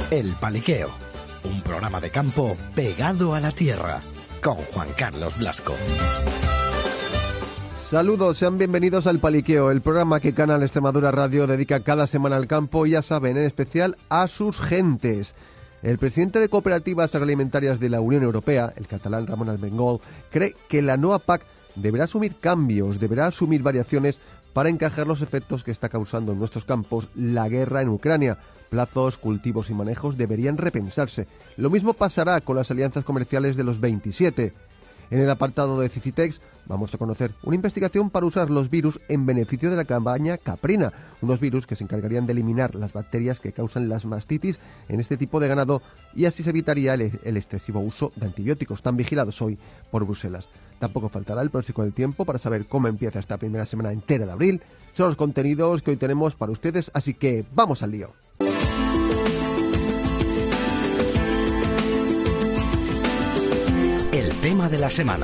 El Paliqueo, un programa de campo pegado a la tierra, con Juan Carlos Blasco. Saludos, sean bienvenidos al Paliqueo, el programa que Canal Extremadura Radio dedica cada semana al campo y, ya saben, en especial a sus gentes. El presidente de Cooperativas Agroalimentarias de la Unión Europea, el catalán Ramon Armengol, cree que la nueva PAC deberá asumir cambios, deberá asumir variaciones para encajar los efectos que está causando en nuestros campos la guerra en Ucrania. Plazos, cultivos y manejos deberían repensarse. Lo mismo pasará con las alianzas comerciales de los 27. En el apartado de Cicitex vamos a conocer una investigación para usar los virus en beneficio de la cabaña caprina, unos virus que se encargarían de eliminar las bacterias que causan las mastitis en este tipo de ganado, y así se evitaría el excesivo uso de antibióticos tan vigilados hoy por Bruselas. Tampoco faltará el pronóstico del tiempo para saber cómo empieza esta primera semana entera de abril. Son los contenidos que hoy tenemos para ustedes, así que vamos al lío. El tema de la semana.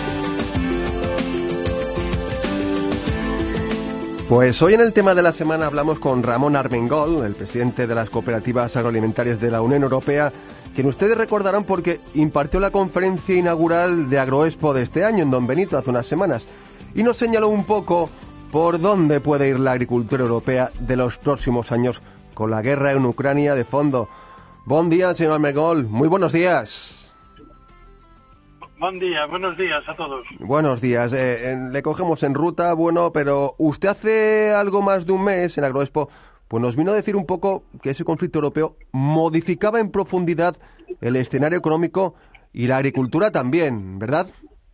Pues hoy en el tema de la semana hablamos con Ramon Armengol, el presidente de las cooperativas agroalimentarias de la Unión Europea, quien ustedes recordarán porque impartió la conferencia inaugural de Agroexpo de este año en Don Benito hace unas semanas y nos señaló un poco por dónde puede ir la agricultura europea de los próximos años con la guerra en Ucrania de fondo. Buen día, señor Armengol. Muy buenos días. Buen día, buenos días a todos. Buenos días. Le cogemos en ruta, bueno, pero usted hace algo más de un mes en Agroexpo pues nos vino a decir un poco que ese conflicto europeo modificaba en profundidad el escenario económico y la agricultura también, ¿verdad?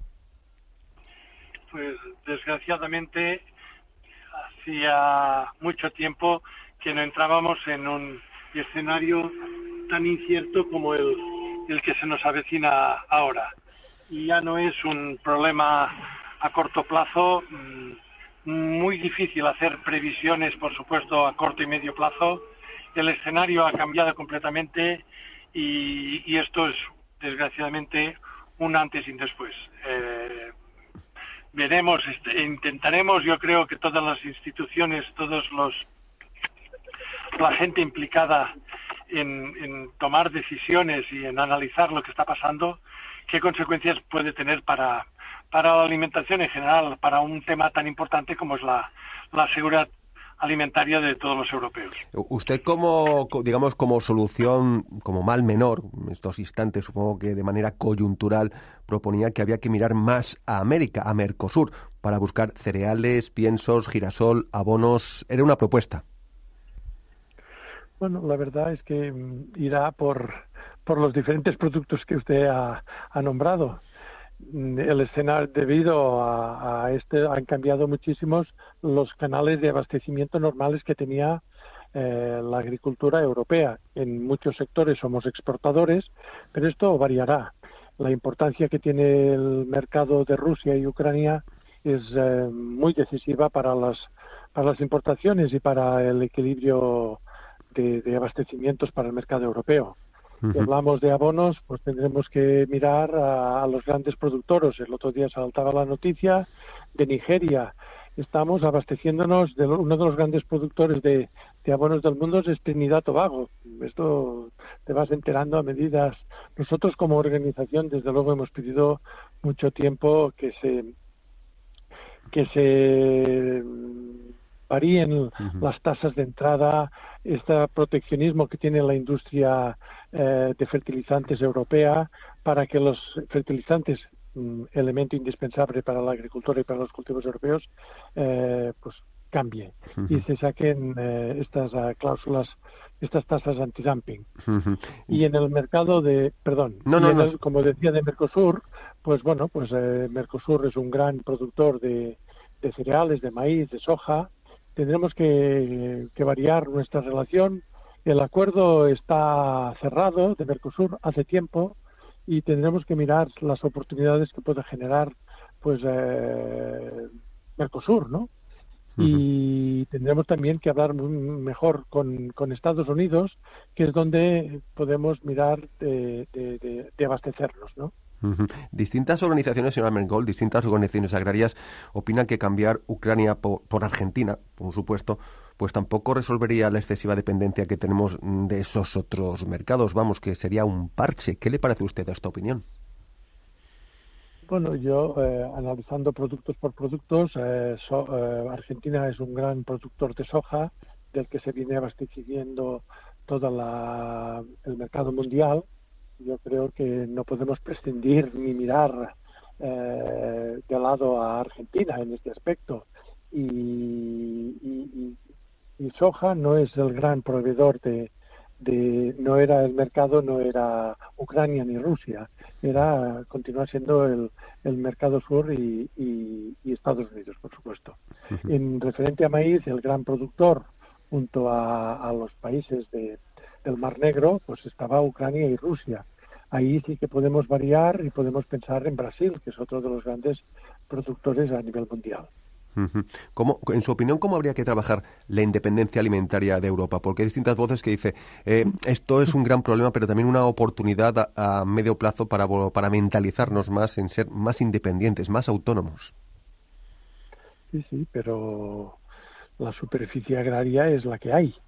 Pues desgraciadamente hacía mucho tiempo que no entrábamos en un escenario tan incierto como el que se nos avecina ahora. Y ya no es un problema a corto plazo, muy difícil hacer previsiones, por supuesto, a corto y medio plazo. El escenario ha cambiado completamente y esto es, desgraciadamente, un antes y un después. Veremos, intentaremos, yo creo que todas las instituciones, la gente implicada en tomar decisiones y en analizar lo que está pasando, qué consecuencias puede tener para la alimentación en general, para un tema tan importante como es la seguridad alimentaria de todos los europeos. Usted como solución, como mal menor, en estos instantes, supongo que de manera coyuntural, proponía que había que mirar más a América, a Mercosur, para buscar cereales, piensos, girasol, abonos. Era una propuesta. Bueno, la verdad es que irá por los diferentes productos que usted ha nombrado. El escenario, debido a han cambiado muchísimos los canales de abastecimiento normales que tenía la agricultura europea. En muchos sectores somos exportadores, pero esto variará. La importancia que tiene el mercado de Rusia y Ucrania es muy decisiva para las importaciones y para el equilibrio de abastecimientos para el mercado europeo. Si hablamos de abonos, pues tendremos que mirar a los grandes productores. El otro día saltaba la noticia de Nigeria. Estamos abasteciéndonos de uno de los grandes productores de abonos del mundo, es Trinidad y Tobago. Esto te vas enterando a medidas. Nosotros como organización, desde luego, hemos pedido mucho tiempo que se varíen las tasas de entrada, este proteccionismo que tiene la industria de fertilizantes europea, para que los fertilizantes, elemento indispensable para la agricultura y para los cultivos europeos, pues cambie y se saquen estas cláusulas, estas tasas antidumping. Y en el mercado como decía, de Mercosur, pues bueno, pues Mercosur es un gran productor de cereales, de maíz, de soja. Tendremos que variar nuestra relación. El acuerdo está cerrado de Mercosur hace tiempo y tendremos que mirar las oportunidades que puede generar pues Mercosur, ¿no? Y tendremos también que hablar mejor con Estados Unidos, que es donde podemos mirar de abastecernos, ¿no? Uh-huh. Distintas organizaciones, señor Armengol, distintas organizaciones agrarias opinan que cambiar Ucrania por Argentina, por supuesto, pues tampoco resolvería la excesiva dependencia que tenemos de esos otros mercados. Vamos, que sería un parche. ¿Qué le parece a usted esta opinión? Bueno, yo analizando productos por productos, Argentina es un gran productor de soja del que se viene abasteciendo todo el mercado mundial. Yo creo que no podemos prescindir ni mirar de lado a Argentina en este aspecto. Y soja no es el gran proveedor no era el mercado, no era Ucrania ni Rusia, continúa siendo el mercado sur y Estados Unidos, por supuesto. Uh-huh. En referente a maíz, el gran productor junto a los países del Mar Negro, pues estaba Ucrania y Rusia. Ahí sí que podemos variar y podemos pensar en Brasil, que es otro de los grandes productores a nivel mundial. ¿Cómo, en su opinión, cómo habría que trabajar la independencia alimentaria de Europa? Porque hay distintas voces que dicen esto es un gran problema, pero también una oportunidad a medio plazo para mentalizarnos más en ser más independientes, más autónomos. Sí, pero la superficie agraria es la que hay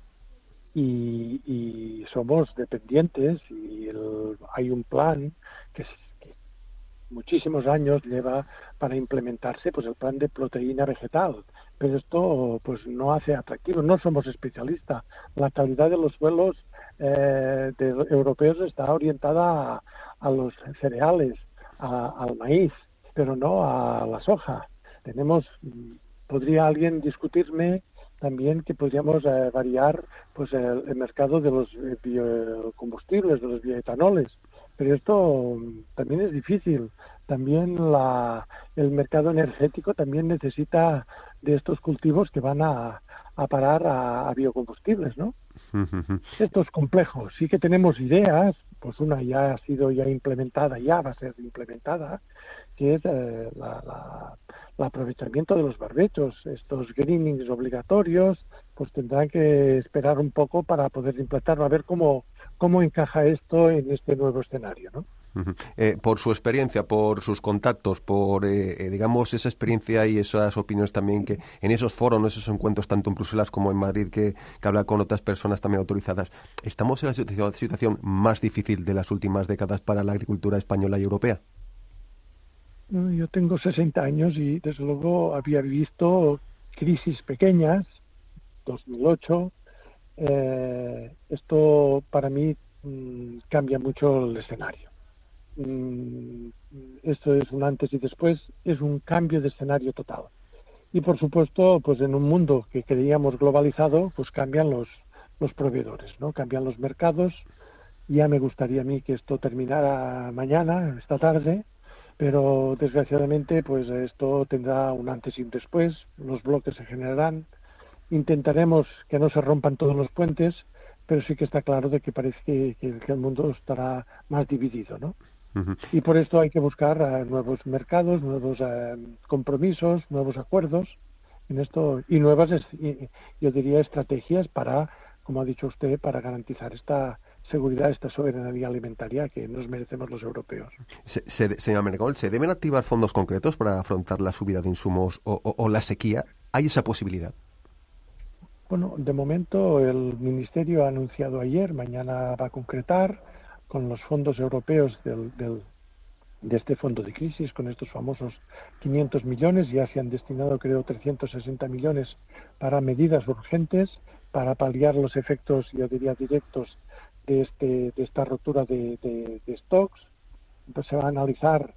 y somos dependientes y hay un plan que muchísimos años lleva para implementarse, pues el plan de proteína vegetal, pero esto pues no hace atractivo. No somos especialistas. La calidad de los suelos europeos está orientada a los cereales, al maíz, pero no a la soja. Podría alguien discutirme también que podríamos variar pues el mercado de los biocombustibles, de los bioetanoles. Pero esto también es difícil. También el mercado energético también necesita de estos cultivos que van a parar a biocombustibles, ¿no? Esto es complejo. Sí que tenemos ideas, pues una ya ha sido implementada, ya va a ser implementada, que es el aprovechamiento de los barbechos. Estos greenings obligatorios, pues tendrán que esperar un poco para poder implementarlo, a ver cómo encaja esto en este nuevo escenario, ¿no? Por su experiencia, por sus contactos, por digamos esa experiencia y esas opiniones también que en esos foros, en esos encuentros tanto en Bruselas como en Madrid que habla con otras personas también autorizadas, ¿estamos en la situación más difícil de las últimas décadas para la agricultura española y europea? Yo tengo 60 años y desde luego había visto crisis pequeñas, 2008. Esto para mí cambia mucho el escenario. Esto es un antes y después, es un cambio de escenario total. Y por supuesto, pues en un mundo que creíamos globalizado, pues cambian los proveedores, ¿no? Cambian los mercados. Ya me gustaría a mí que esto terminara mañana, esta tarde, pero desgraciadamente pues esto tendrá un antes y un después, los bloques se generarán. Intentaremos que no se rompan todos los puentes, pero sí que está claro de que parece que el mundo estará más dividido, ¿no? Uh-huh. Y por esto hay que buscar nuevos mercados, nuevos compromisos, nuevos acuerdos en esto y nuevas, yo diría, estrategias para, como ha dicho usted, para garantizar esta seguridad, esta soberanía alimentaria que nos merecemos los europeos. Señor Armengol, ¿se deben activar fondos concretos para afrontar la subida de insumos o la sequía? ¿Hay esa posibilidad? Bueno, de momento el Ministerio ha anunciado ayer, mañana va a concretar con los fondos europeos de este fondo de crisis, con estos famosos 500 millones, ya se han destinado creo 360 millones para medidas urgentes, para paliar los efectos, yo diría, directos de esta rotura de stocks. Entonces se va a analizar,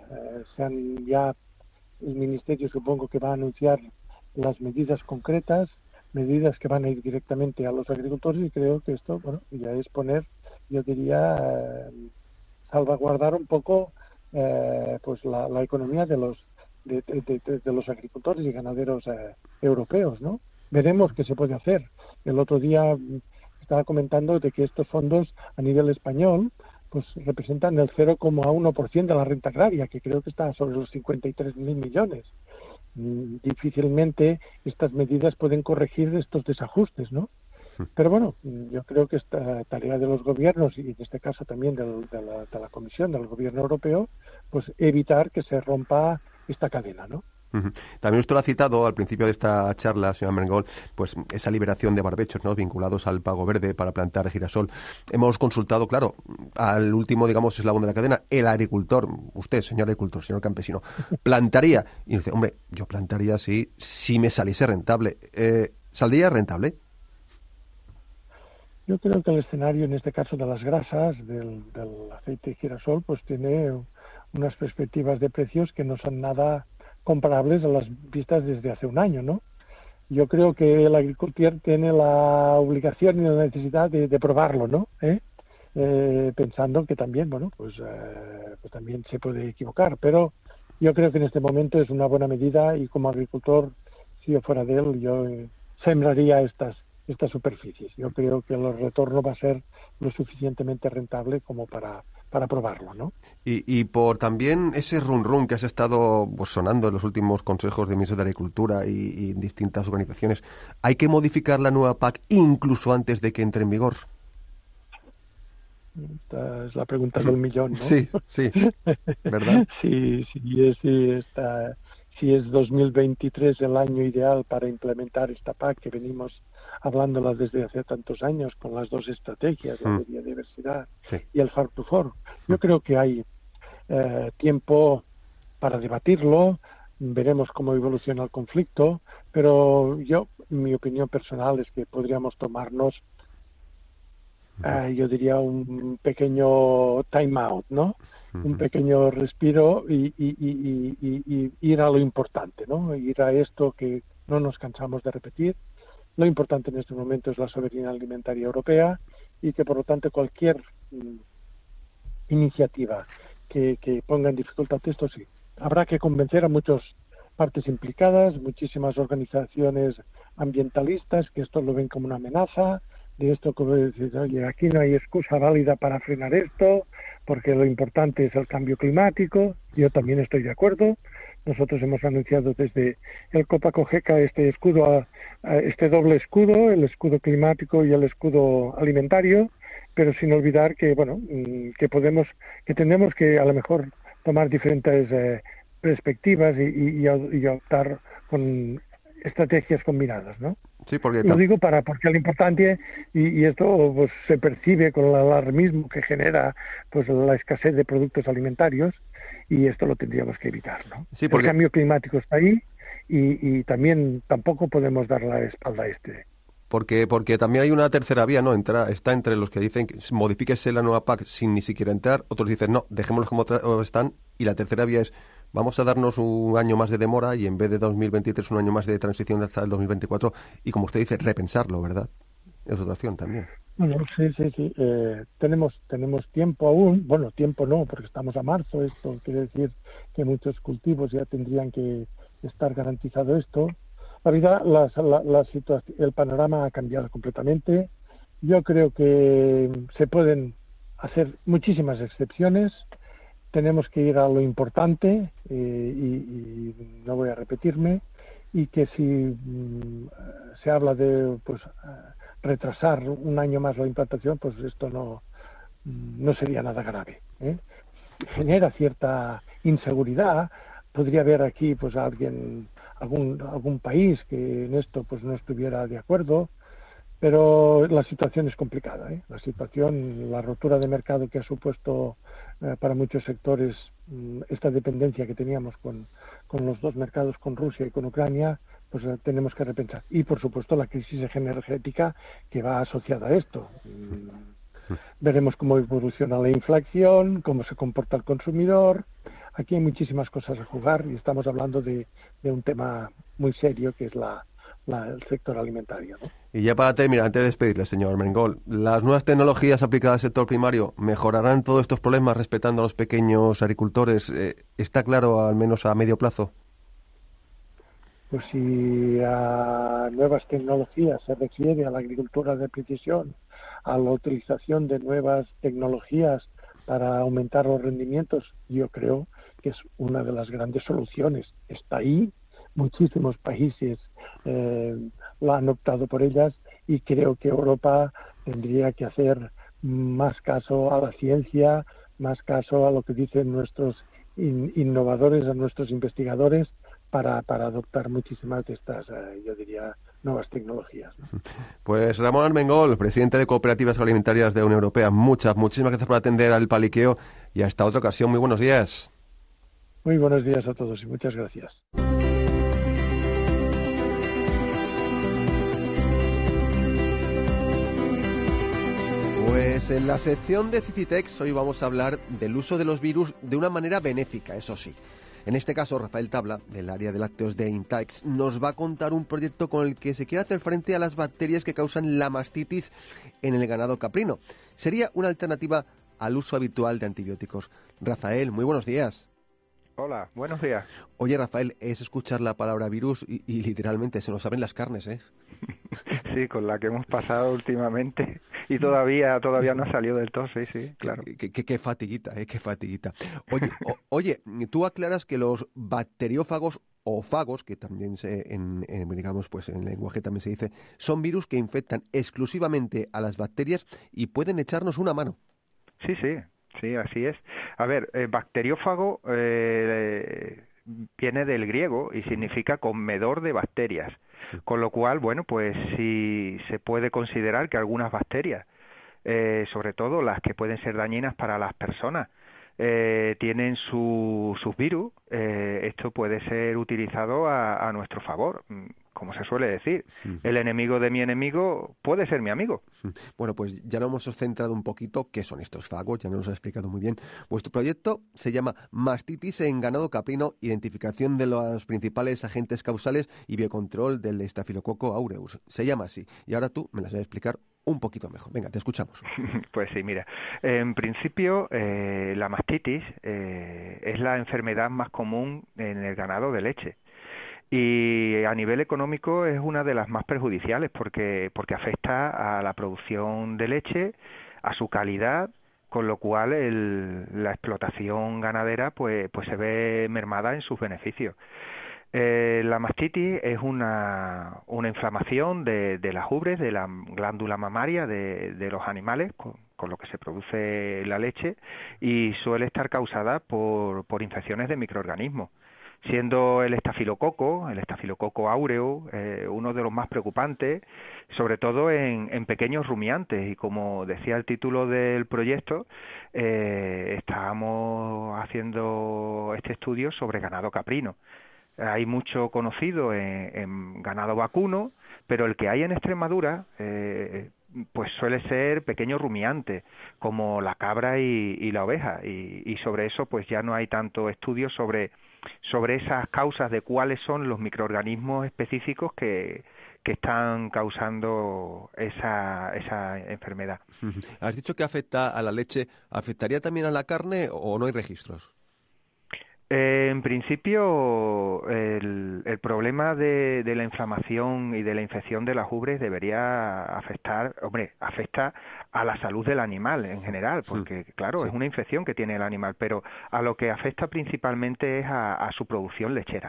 el Ministerio supongo que va a anunciar las medidas concretas, medidas que van a ir directamente a los agricultores y creo que esto, bueno, ya es poner, yo diría, salvaguardar un poco pues la economía de los agricultores y ganaderos europeos, ¿no? Veremos qué se puede hacer. El otro día estaba comentando de que estos fondos a nivel español pues representan el 0,1% de la renta agraria, que creo que está sobre los 53.000 millones. Difícilmente estas medidas pueden corregir estos desajustes, ¿no? Pero bueno, yo creo que esta tarea de los gobiernos, y en este caso también de la Comisión, del Gobierno Europeo, pues evitar que se rompa esta cadena, ¿no? También usted lo ha citado al principio de esta charla, señor Armengol, pues esa liberación de barbechos, ¿no?, vinculados al pago verde para plantar girasol. Hemos consultado, claro, al último, digamos, eslabón de la cadena, el agricultor. Usted, señor agricultor, señor campesino, plantaría. Y dice, hombre, yo plantaría si me saliese rentable. ¿Saldría rentable? Yo creo que el escenario, en este caso de las grasas, del aceite de girasol, pues tiene unas perspectivas de precios que no son nada comparables a las vistas desde hace un año, ¿no? Yo creo que el agricultor tiene la obligación y la necesidad de probarlo, ¿no? Pensando que también, bueno, pues también se puede equivocar, pero yo creo que en este momento es una buena medida, y como agricultor, si yo fuera de él, yo sembraría estas superficies. Yo creo que el retorno va a ser lo suficientemente rentable como para probarlo, ¿no? Y por también ese run que has estado pues, sonando en los últimos consejos de ministros de Agricultura y distintas organizaciones, ¿hay que modificar la nueva PAC incluso antes de que entre en vigor? Esta es la pregunta del millón, ¿no? Sí, ¿verdad? Si es 2023 el año ideal para implementar esta PAC, que venimos hablándola desde hace tantos años con las dos estrategias, la de biodiversidad y el Farm to Fork. Yo creo que hay tiempo para debatirlo, veremos cómo evoluciona el conflicto, pero mi opinión personal es que podríamos tomarnos, yo diría, un pequeño time out, ¿no? Un pequeño respiro y ir a lo importante, ¿no? Ir a esto que no nos cansamos de repetir. Lo importante en este momento es la soberanía alimentaria europea, y que por lo tanto cualquier iniciativa que ponga en dificultad esto, sí. Habrá que convencer a muchas partes implicadas, muchísimas organizaciones ambientalistas que esto lo ven como una amenaza, de esto como decir, oye, aquí no hay excusa válida para frenar esto, porque lo importante es el cambio climático. Yo también estoy de acuerdo. Nosotros hemos anunciado desde el Copa-Cogeca este escudo, este doble escudo, el escudo climático y el escudo alimentario, pero sin olvidar que, bueno, que tenemos que a lo mejor tomar diferentes perspectivas y optar con estrategias combinadas, ¿no? Sí, porque lo digo porque lo importante, y esto pues se percibe con el alarmismo que genera pues la escasez de productos alimentarios, y esto lo tendríamos que evitar, ¿no? Sí, porque el cambio climático está ahí, y también tampoco podemos dar la espalda a este. Porque también hay una tercera vía, ¿no? Está entre los que dicen que modifíquese la nueva PAC sin ni siquiera entrar, otros dicen no, dejémoslos como están, y la tercera vía es vamos a darnos un año más de demora y en vez de 2023 un año más de transición hasta el 2024 y, como usted dice, repensarlo, ¿verdad? Es otra opción también. Bueno, sí. Tenemos tiempo aún. Bueno, tiempo no, porque estamos a marzo. Esto quiere decir que muchos cultivos ya tendrían que estar garantizado esto. La vida, la situación, el panorama ha cambiado completamente. Yo creo que se pueden hacer muchísimas excepciones. Tenemos que ir a lo importante, y no voy a repetirme, y que si se habla de retrasar un año más la implantación, pues esto no sería nada grave, ¿eh? Genera cierta inseguridad. Podría haber aquí pues algún país que en esto pues no estuviera de acuerdo, pero la situación es complicada, ¿eh? La rotura de mercado que ha supuesto para muchos sectores esta dependencia que teníamos con los dos mercados, con Rusia y con Ucrania, pues tenemos que repensar. Y por supuesto la crisis energética que va asociada a esto. Veremos cómo evoluciona la inflación, cómo se comporta el consumidor. Aquí hay muchísimas cosas a jugar, y estamos hablando de un tema muy serio que es el sector alimentario, ¿no? Y ya para terminar, antes de despedirle, señor Armengol, ¿las nuevas tecnologías aplicadas al sector primario mejorarán todos estos problemas respetando a los pequeños agricultores? ¿Está claro, al menos a medio plazo? Pues si a nuevas tecnologías se refiere a la agricultura de precisión, a la utilización de nuevas tecnologías para aumentar los rendimientos, yo creo que es una de las grandes soluciones. Está ahí, muchísimos países la han optado por ellas, y creo que Europa tendría que hacer más caso a la ciencia, más caso a lo que dicen nuestros innovadores, a nuestros investigadores, para adoptar muchísimas de estas, yo diría, nuevas tecnologías, ¿no? Pues Ramón Armengol, presidente de Cooperativas Alimentarias de la Unión Europea, muchísimas gracias por atender al paliqueo y hasta otra ocasión. Muy buenos días. Muy buenos días a todos y muchas gracias. Pues en la sección de Cicitex hoy vamos a hablar del uso de los virus de una manera benéfica, eso sí. En este caso, Rafael Tabla, del área de lácteos de Intaix, nos va a contar un proyecto con el que se quiere hacer frente a las bacterias que causan la mastitis en el ganado caprino. Sería una alternativa al uso habitual de antibióticos. Rafael, muy buenos días. Hola, buenos días. Oye, Rafael, es escuchar la palabra virus y literalmente se nos abren las carnes, ¿eh? Sí, con la que hemos pasado últimamente y todavía no ha salido del todo, sí, claro. Qué fatiguita, qué fatiguita. Oye, tú aclaras que los bacteriófagos o fagos, que también digamos, pues en el lenguaje también se dice, son virus que infectan exclusivamente a las bacterias y pueden echarnos una mano. Sí, así es. A ver, bacteriófago viene del griego y significa comedor de bacterias, con lo cual, bueno, pues sí se puede considerar que algunas bacterias, sobre todo las que pueden ser dañinas para las personas, tienen sus virus. Esto puede ser utilizado a nuestro favor, como se suele decir. El enemigo de mi enemigo puede ser mi amigo. Bueno, pues ya lo hemos centrado un poquito. ¿Qué son estos fagos? Ya nos lo ha explicado muy bien. Vuestro proyecto se llama Mastitis en ganado caprino, identificación de los principales agentes causales y biocontrol del Staphylococcus aureus. Se llama así. Y ahora tú me las vas a explicar un poquito mejor. Venga, te escuchamos. Pues sí, mira, en principio la mastitis es la enfermedad más común en el ganado de leche. Y a nivel económico es una de las más perjudiciales porque afecta a la producción de leche, a su calidad, con lo cual la explotación ganadera pues se ve mermada en sus beneficios. La mastitis es una inflamación de las ubres, de la glándula mamaria de los animales, con lo que se produce la leche, y suele estar causada por infecciones de microorganismos, siendo el estafilococo aureus, uno de los más preocupantes, sobre todo en pequeños rumiantes. Y como decía el título del proyecto, estábamos haciendo este estudio sobre ganado caprino. Hay mucho conocido en ganado vacuno, pero el que hay en Extremadura pues suele ser pequeños rumiantes, como la cabra y la oveja, y sobre eso pues ya no hay tanto estudio sobre esas causas de cuáles son los microorganismos específicos que están causando esa enfermedad. Has dicho que afecta a la leche. ¿Afectaría también a la carne o no hay registros? En principio, el problema de la inflamación y de la infección de las ubres debería afecta a la salud del animal en general, porque claro, sí, es una infección que tiene el animal, pero a lo que afecta principalmente es a su producción lechera.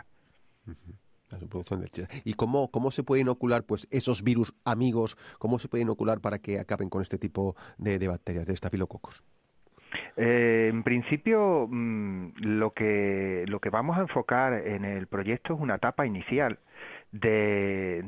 A su producción lechera. ¿Y cómo se puede inocular pues esos virus amigos? ¿Cómo se puede inocular para que acaben con este tipo de bacterias, de estafilococos? En principio, lo que vamos a enfocar en el proyecto es una etapa inicial de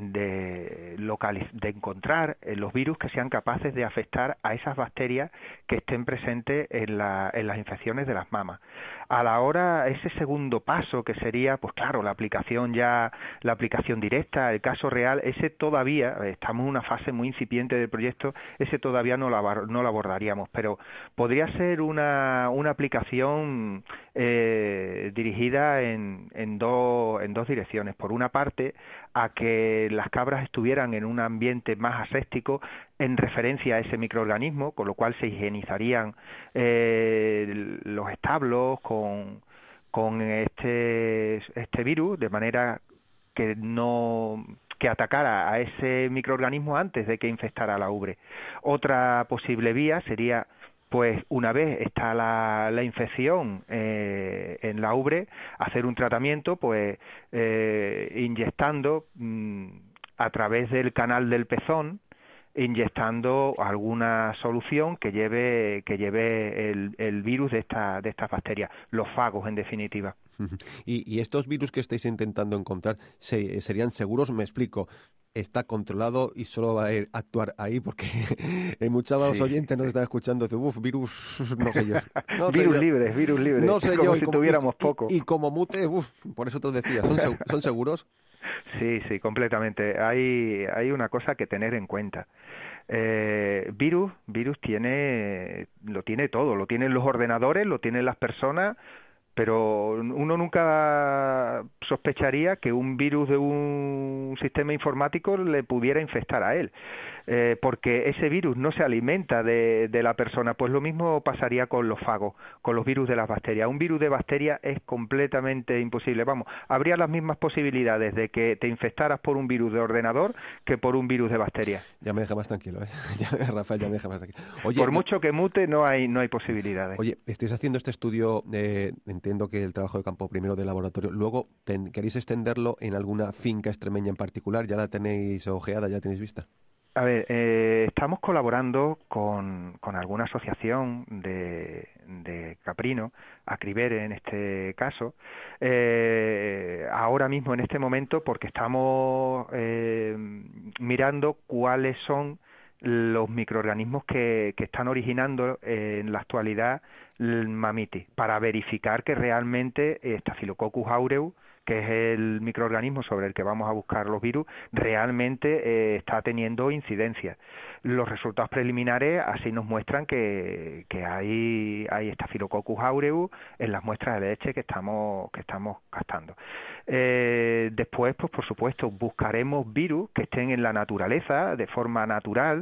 encontrar los virus que sean capaces de afectar a esas bacterias que estén presentes en las infecciones de las mamas. A la hora, ese segundo paso, que sería, pues claro, la aplicación directa, el caso real, ese todavía, estamos en una fase muy incipiente del proyecto, ese todavía no lo abordaríamos, pero podría ser una aplicación dirigida en dos direcciones. Por una parte, a que las cabras estuvieran en un ambiente más aséptico en referencia a ese microorganismo, con lo cual se higienizarían los establos con este virus, de manera que atacara a ese microorganismo antes de que infectara la ubre. Otra posible vía sería, pues una vez está la infección en la ubre, hacer un tratamiento pues inyectando a través del canal del pezón inyectando alguna solución que lleve el virus de estas bacterias, los fagos en definitiva. ¿Y estos virus que estáis intentando encontrar serían seguros? Me explico. Está controlado y solo va a actuar ahí, porque muchos oyentes nos están escuchando, dicen, virus, no sé yo. No virus sé libres, virus libres, no sé como yo, si tuviéramos poco. Y como mute, por eso te decía, ¿son seguros? Sí, completamente. Hay una cosa que tener en cuenta. Virus lo tiene todo, lo tienen los ordenadores, lo tienen las personas, pero uno nunca sospecharía que un virus de un sistema informático le pudiera infectar a él, porque ese virus no se alimenta de la persona. Pues lo mismo pasaría con los fagos, con los virus de las bacterias. Un virus de bacteria es completamente imposible. Vamos, habría las mismas posibilidades de que te infectaras por un virus de ordenador que por un virus de bacteria. Ya me deja más tranquilo, Rafael, ya me deja más tranquilo. Oye, por mucho que mute, no hay posibilidades. Oye, estáis haciendo este estudio, entiendo que el trabajo de campo primero de laboratorio, luego queréis extenderlo en alguna finca extremeña en particular, ¿ya la tenéis ojeada, ya tenéis vista? A ver, estamos colaborando con alguna asociación de caprino, Acribere en este caso, ahora mismo en este momento, porque estamos mirando cuáles son los microorganismos que están originando en la actualidad el mamitis, para verificar que realmente Staphylococcus aureus, que es el microorganismo sobre el que vamos a buscar los virus, realmente está teniendo incidencia. Los resultados preliminares así nos muestran que hay Staphylococcus aureus en las muestras de leche que estamos captando. Después, pues por supuesto, buscaremos virus que estén en la naturaleza, de forma natural,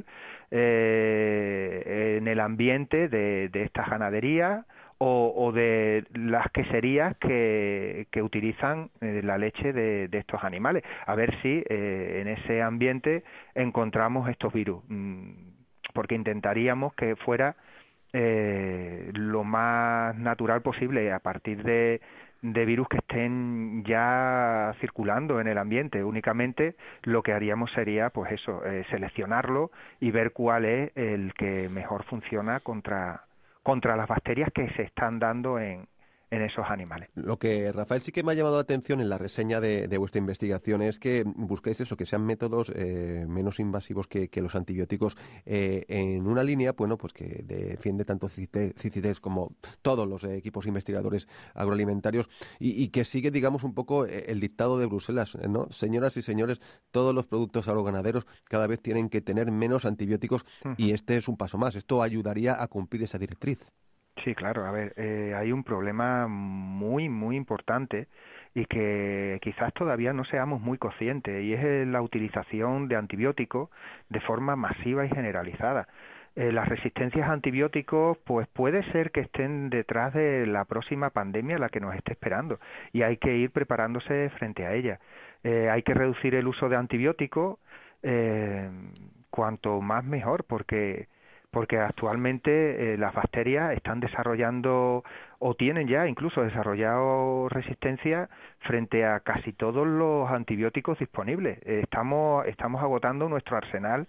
en el ambiente de estas ganaderías, o de las queserías que utilizan la leche de estos animales, a ver si en ese ambiente encontramos estos virus, porque intentaríamos que fuera lo más natural posible, a partir de virus que estén ya circulando en el ambiente. Únicamente lo que haríamos sería, pues eso, seleccionarlo y ver cuál es el que mejor funciona contra las bacterias que se están dando en esos animales. Lo que, Rafael, sí que me ha llamado la atención en la reseña de vuestra investigación es que busquéis eso, que sean métodos menos invasivos que los antibióticos, en una línea, bueno, pues que defiende tanto CITES como todos los equipos investigadores agroalimentarios y que sigue, digamos, un poco el dictado de Bruselas, ¿no? Señoras y señores, todos los productos agroganaderos cada vez tienen que tener menos antibióticos y este es un paso más. Esto ayudaría a cumplir esa directriz. Sí, claro. A ver, hay un problema muy, muy importante y que quizás todavía no seamos muy conscientes, y es la utilización de antibióticos de forma masiva y generalizada. Las resistencias a antibióticos, pues puede ser que estén detrás de la próxima pandemia, la que nos esté esperando, y hay que ir preparándose frente a ella. Hay que reducir el uso de antibióticos, cuanto más mejor, porque actualmente las bacterias están desarrollando o tienen ya incluso desarrollado resistencia frente a casi todos los antibióticos disponibles. Estamos agotando nuestro arsenal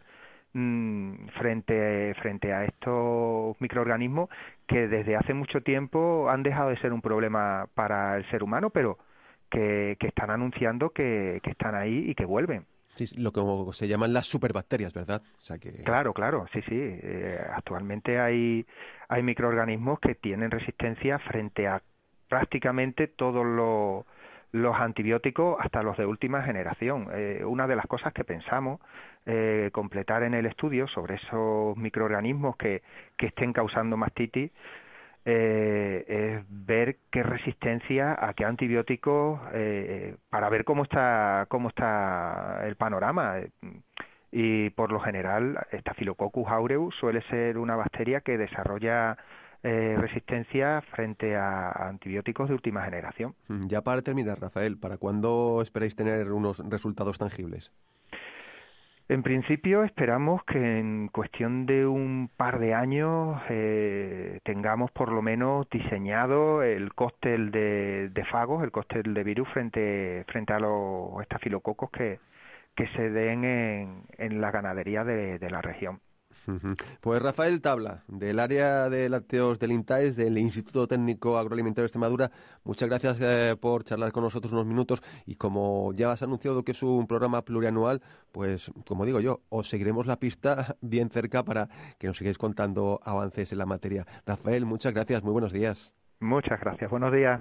frente a estos microorganismos que desde hace mucho tiempo han dejado de ser un problema para el ser humano, pero que están anunciando que están ahí y que vuelven. Sí, lo que se llaman las superbacterias, ¿verdad? O sea que... Claro, sí. Actualmente hay microorganismos que tienen resistencia frente a prácticamente todos los antibióticos, hasta los de última generación. Una de las cosas que pensamos completar en el estudio sobre esos microorganismos que estén causando mastitis es ver qué resistencia a qué antibióticos, para ver cómo está el panorama. Y por lo general, Staphylococcus aureus suele ser una bacteria que desarrolla resistencia frente a antibióticos de última generación. Ya para terminar, Rafael, ¿para cuándo esperáis tener unos resultados tangibles? En principio esperamos que en cuestión de un par de años tengamos por lo menos diseñado el cóctel de fagos, el cóctel de virus frente a los estafilococos que que se den en la ganadería de la región. Pues Rafael Tabla, del área de lácteos del INTAES, del Instituto Técnico Agroalimentario de Extremadura, muchas gracias por charlar con nosotros unos minutos, y como ya has anunciado que es un programa plurianual, pues como digo yo, os seguiremos la pista bien cerca para que nos sigáis contando avances en la materia. Rafael, muchas gracias, muy buenos días. Muchas gracias, buenos días.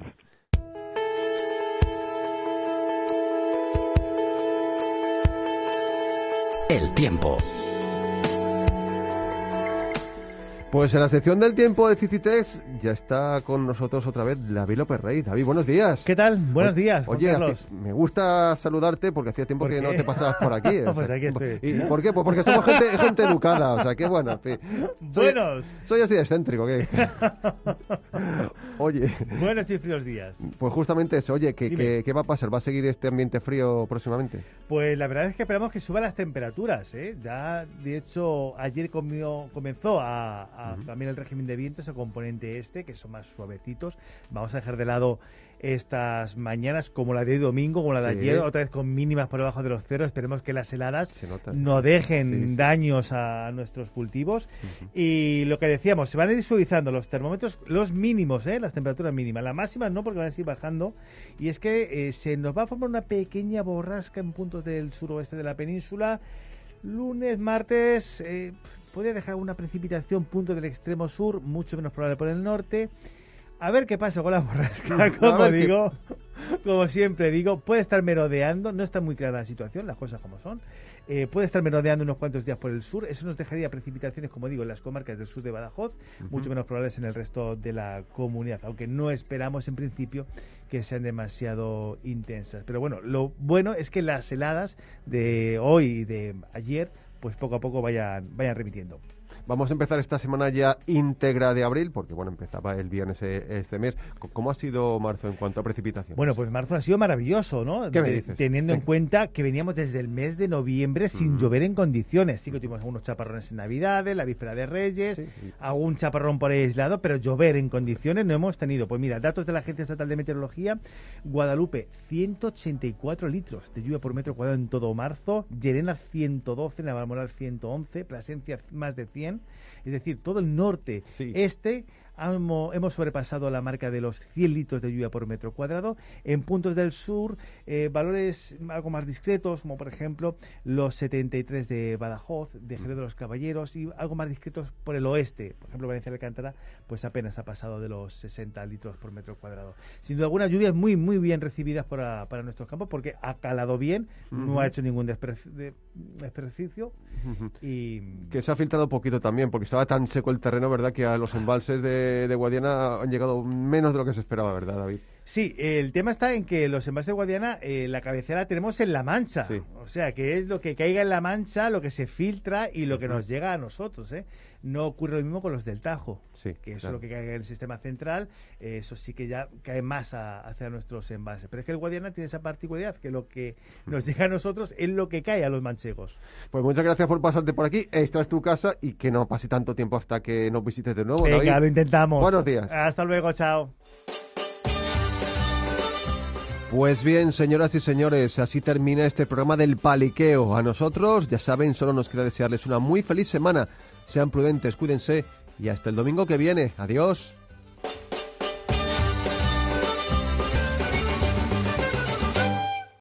El tiempo. Pues en la sección del tiempo de Cicites ya está con nosotros otra vez David López Rey. David, buenos días. ¿Qué tal? Buenos días, Oye, Carlos. me gusta saludarte porque hacía tiempo que no te pasabas por aquí. Pues aquí estoy. ¿Y por qué? Pues porque somos gente educada, o sea, que bueno, en fin. Soy así de excéntrico, ¿qué? Oye. Buenos y fríos días. Pues justamente eso, oye, ¿qué va a pasar? ¿Va a seguir este ambiente frío próximamente? Pues la verdad es que esperamos que suban las temperaturas, ¿eh? Ya, de hecho, ayer comenzó también el régimen de vientos, el componente que son más suavecitos. Vamos a dejar de lado estas mañanas como la de hoy domingo, como la de ayer, otra vez con mínimas por debajo de los ceros. Esperemos que las heladas no dejen daños a nuestros cultivos. Y lo que decíamos, se van a ir suavizando los termómetros, los mínimos, las temperaturas mínimas. Las máximas no, porque van a seguir bajando. Y es que se nos va a formar una pequeña borrasca en puntos del suroeste de la península. Lunes, martes, puede dejar una precipitación punto del extremo sur, mucho menos probable por el norte. A ver qué pasa con la borrasca, como siempre digo, puede estar merodeando, no está muy clara la situación, las cosas como son. Puede estar merodeando unos cuantos días por el sur, eso nos dejaría precipitaciones, como digo, en las comarcas del sur de Badajoz, mucho menos probables en el resto de la comunidad, aunque no esperamos en principio que sean demasiado intensas. Pero bueno, lo bueno es que las heladas de hoy y de ayer, pues poco a poco vayan remitiendo. Vamos a empezar esta semana ya íntegra de abril, porque bueno, empezaba el viernes este mes. ¿Cómo ha sido marzo en cuanto a precipitación? Bueno, pues marzo ha sido maravilloso, ¿no? ¿Qué me dices? Teniendo en cuenta que veníamos desde el mes de noviembre sin llover en condiciones. Sí que tuvimos algunos chaparrones en Navidades, la víspera de Reyes, algún chaparrón por ahí aislado, pero llover en condiciones no hemos tenido. Pues mira, datos de la Agencia Estatal de Meteorología, Guadalupe, 184 litros de lluvia por metro cuadrado en todo marzo, Llerena 112, Navalmoral 111, Plasencia más de 100. Es decir, todo el norte, hemos sobrepasado la marca de los 100 litros de lluvia por metro cuadrado. En puntos del sur, valores algo más discretos, como por ejemplo los 73 de Badajoz, de Jerez de los Caballeros, y algo más discretos por el oeste. Por ejemplo, Valencia de Alcántara, pues apenas ha pasado de los 60 litros por metro cuadrado. Sin duda alguna, lluvias muy, muy bien recibidas para nuestros campos, porque ha calado bien, no ha hecho ningún desperdicio. Y que se ha filtrado poquito también, porque estaba tan seco el terreno, ¿verdad?, que a los embalses de Guadiana han llegado menos de lo que se esperaba, ¿verdad, David? Sí, el tema está en que los embalses de Guadiana, la cabecera la tenemos en La Mancha. Sí. O sea, que es lo que caiga en La Mancha, lo que se filtra y lo que nos llega a nosotros, ¿eh? No ocurre lo mismo con los del Tajo, que eso es lo que cae en el sistema central, eso sí que ya cae más hacia nuestros embalses. Pero es que el Guadiana tiene esa particularidad, que lo que nos llega a nosotros es lo que cae a los manchegos. Pues muchas gracias por pasarte por aquí. Esta es tu casa y que no pase tanto tiempo hasta que nos visites de nuevo, Venga, David. lo intentamos. Buenos días. Hasta luego, chao. Pues bien, señoras y señores, así termina este programa del Paliqueo. A nosotros, ya saben, solo nos queda desearles una muy feliz semana. Sean prudentes, cuídense y hasta el domingo que viene. Adiós.